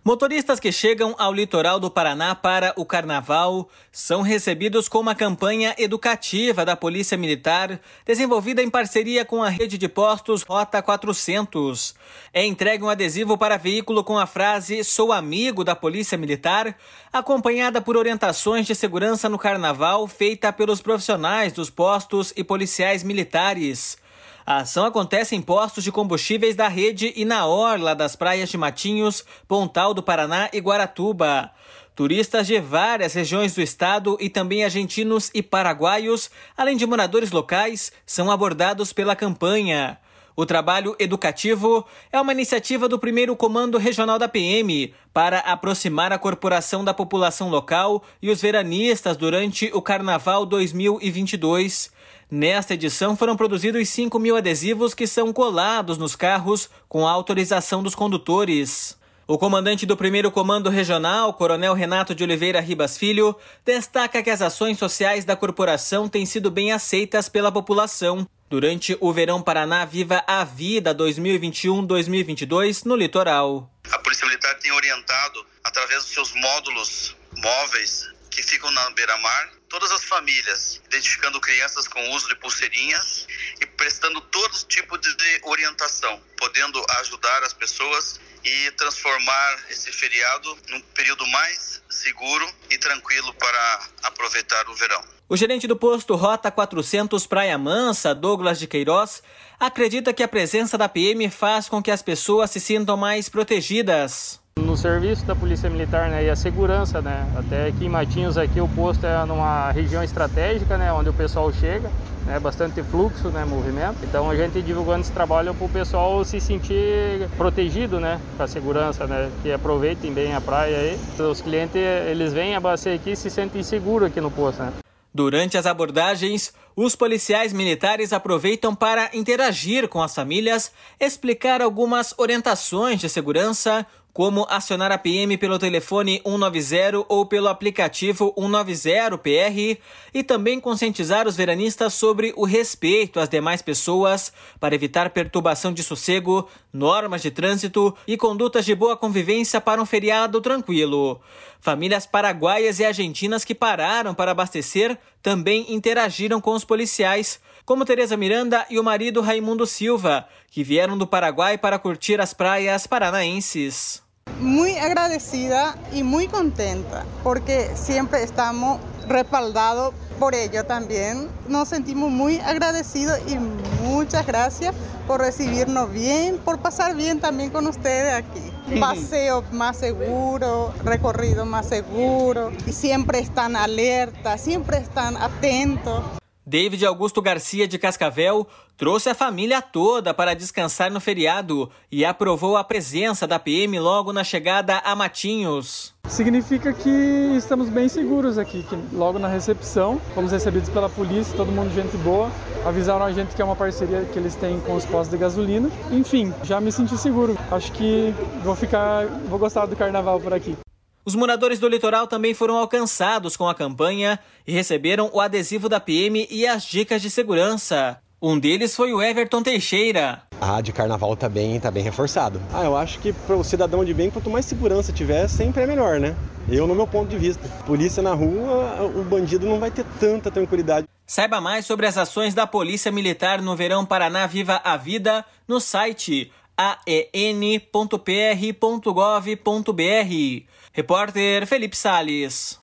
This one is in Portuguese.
Motoristas que chegam ao litoral do Paraná para o Carnaval são recebidos com uma campanha educativa da Polícia Militar, desenvolvida em parceria com a rede de postos Rota 400. É entregue um adesivo para veículo com a frase "Sou amigo da Polícia Militar", acompanhada por orientações de segurança no Carnaval feita pelos profissionais dos postos e policiais militares. A ação acontece em postos de combustíveis da rede e na orla das praias de Matinhos, Pontal do Paraná e Guaratuba. Turistas de várias regiões do estado e também argentinos e paraguaios, além de moradores locais, são abordados pela campanha. O trabalho educativo é uma iniciativa do 1º Comando Regional da PM para aproximar a corporação da população local e os veranistas durante o Carnaval 2022. Nesta edição foram produzidos 5.000 adesivos que são colados nos carros com a autorização dos condutores. O comandante do 1º Comando Regional, Coronel Renato de Oliveira Ribas Filho, destaca que as ações sociais da corporação têm sido bem aceitas pela população durante o Verão Paraná Viva a Vida 2021-2022 no litoral. A Polícia Militar tem orientado, através dos seus módulos móveis que ficam na beira-mar, todas as famílias, identificando crianças com uso de pulseirinhas e prestando todo tipo de orientação, podendo ajudar as pessoas e transformar esse feriado num período mais seguro e tranquilo para aproveitar o verão. O gerente do posto Rota 400 Praia Mansa, Douglas de Queiroz, acredita que a presença da PM faz com que as pessoas se sintam mais protegidas. No serviço da Polícia Militar, e a segurança, até aqui em Matinhos, aqui o posto é numa região estratégica, onde o pessoal chega, bastante fluxo, movimento. Então a gente divulgando esse trabalho para o pessoal se sentir protegido, com a segurança, que aproveitem bem a praia aí. Os clientes, eles vêm abastecer aqui e se sentem seguros aqui no posto, Durante as abordagens, os policiais militares aproveitam para interagir com as famílias, explicar algumas orientações de segurança, como acionar a PM pelo telefone 190 ou pelo aplicativo 190PR, e também conscientizar os veranistas sobre o respeito às demais pessoas para evitar perturbação de sossego, normas de trânsito e condutas de boa convivência para um feriado tranquilo. Famílias paraguaias e argentinas que pararam para abastecer também interagiram com os policiais, como Tereza Miranda e o marido Raimundo Silva, que vieram do Paraguai para curtir as praias paranaenses. Muy agradecida y muy contenta porque siempre estamos respaldados por ello también. Nos sentimos muy agradecidos y muchas gracias por recibirnos bien, por pasar bien también con ustedes aquí. Paseo más seguro, recorrido más seguro y siempre están alertas, siempre están atentos. David Augusto Garcia de Cascavel trouxe a família toda para descansar no feriado e aprovou a presença da PM logo na chegada a Matinhos. Significa que estamos bem seguros aqui, que logo na recepção fomos recebidos pela polícia, todo mundo gente boa, avisaram a gente que é uma parceria que eles têm com os postos de gasolina. Enfim, já me senti seguro, acho que vou gostar do carnaval por aqui. Os moradores do litoral também foram alcançados com a campanha e receberam o adesivo da PM e as dicas de segurança. Um deles foi o Everton Teixeira. De carnaval tá bem reforçado. Eu acho que para o cidadão de bem, quanto mais segurança tiver, sempre é melhor, Eu, no meu ponto de vista. Polícia na rua, o bandido não vai ter tanta tranquilidade. Saiba mais sobre as ações da Polícia Militar no Verão Paraná Viva a Vida no site aen.pr.gov.br. Repórter Felipe Salles.